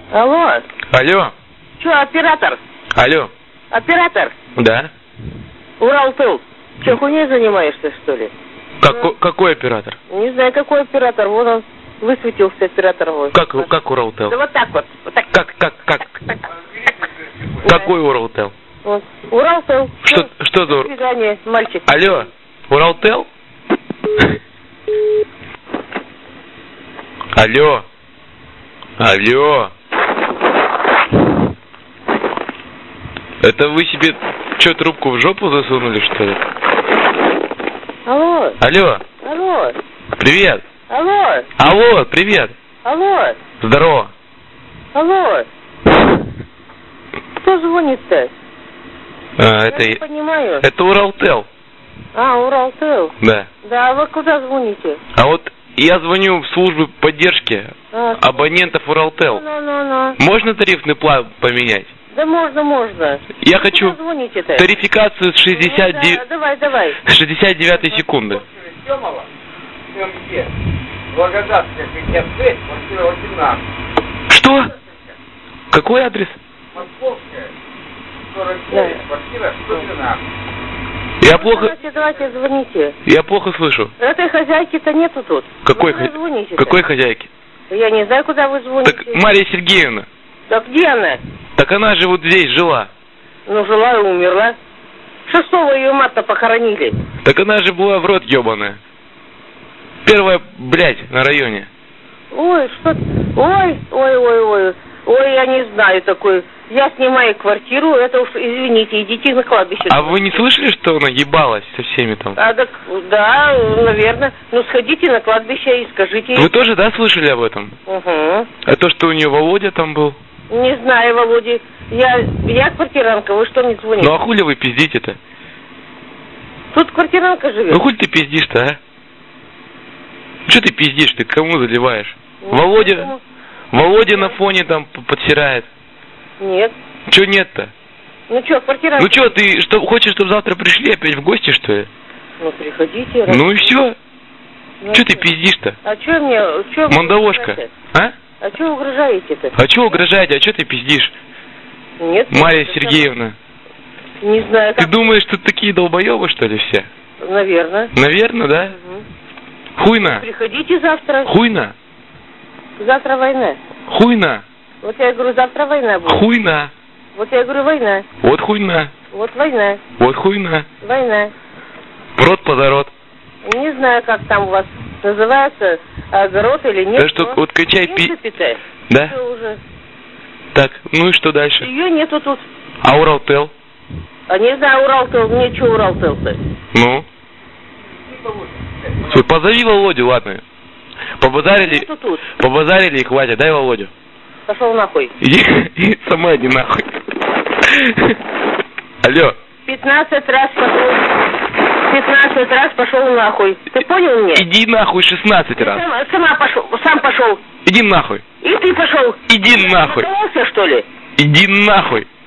Алло. Алло. Че, оператор? Алло. Оператор? Да. Уралтел. Че, хуйней занимаешься, что ли? Какой оператор? Не знаю, какой оператор. Вон он высветился, оператор. Вот. Как Уралтел? Да вот так вот. Вот так. Как? Какой Уралтел? Вот. Уралтел. Что за До свидания, мальчик. Алло. Уралтел? Алло. Алло. Это вы себе что, трубку в жопу засунули, что ли? Алло. Алло. Алло. Привет. Алло. Алло, привет. Алло. Здорово. Алло. Кто звонит-то? Я не понимаю. Это Уралтел. Уралтел. Да. Да, а вы куда звоните? А вот я звоню в службу поддержки абонентов Уралтел. Можно тарифный план поменять? Да можно. Я хочу звоните-то? Тарификацию с 69... Давай. С 69 секунды. Благодатская, 56, квартира 18. Что? Какой адрес? Московская, 49, квартира 112. Я плохо... Давайте, звоните. Я плохо слышу. Этой хозяйки-то нету тут. Какой хозяйки? Я не знаю, куда вы звоните. Так Марья Сергеевна. Да где она? Так она же вот здесь жила. Ну, жила и умерла. 6-го ее мать-то похоронили. Так она же была в рот ебаная. Первая, блядь, на районе. Ой, что... Ой, я не знаю такой. Я снимаю квартиру, это уж, извините, идите на кладбище. А вы не слышали, что она ебалась со всеми там? Так, да, наверное. Ну, сходите на кладбище и скажите. Вы тоже, да, слышали об этом? Угу. А то, что у нее Володя там был? Не знаю, Володя. Я квартиранка, вы что мне звоните? Ну, а хули вы пиздите-то? Тут квартиранка живет. Ну, хули ты пиздишь-то, а? Что ты пиздишь, ты кому заливаешь? Володя на фоне там подсирает. Нет. Чё нет-то? Ну чё, квартиранка? Ну чё, ты хочешь, чтобы завтра пришли опять в гости, что ли? Ну, приходите. Ну и все. Чё ты пиздишь-то? А чё мне... Мандавошка. А? А чё угрожаете-то? А чё угрожаете? А чё ты пиздишь? Нет. Марья Сергеевна. Не знаю. Ты думаешь, тут такие долбоёбы, что ли, все? Наверное. Наверное, да? Угу. Хуйна. Приходите завтра. Хуйна. Завтра война. Хуйна. Вот я говорю, завтра война будет. Хуйна. Вот я говорю, война. Вот хуйна. Вот война. Вот хуйна. Война. В рот позарот. Не знаю, как там у вас называется, огород или нет. Да что, вот качай Да? Уже. Так, ну и что дальше? Ее нету тут. А Уралтел? А не знаю, Уралтел, мне что Уралтел-то? Ну? Позови Володю, ладно. Побазарили и хватит, дай Володю. Пошел нахуй. Иди, сама иди нахуй. Алло. 15 раз пошел нахуй. Ты понял меня? Иди нахуй 16 раз. Сам пошел. Иди нахуй. И ты пошел. Иди нахуй. Надоелся, что ли? Иди нахуй.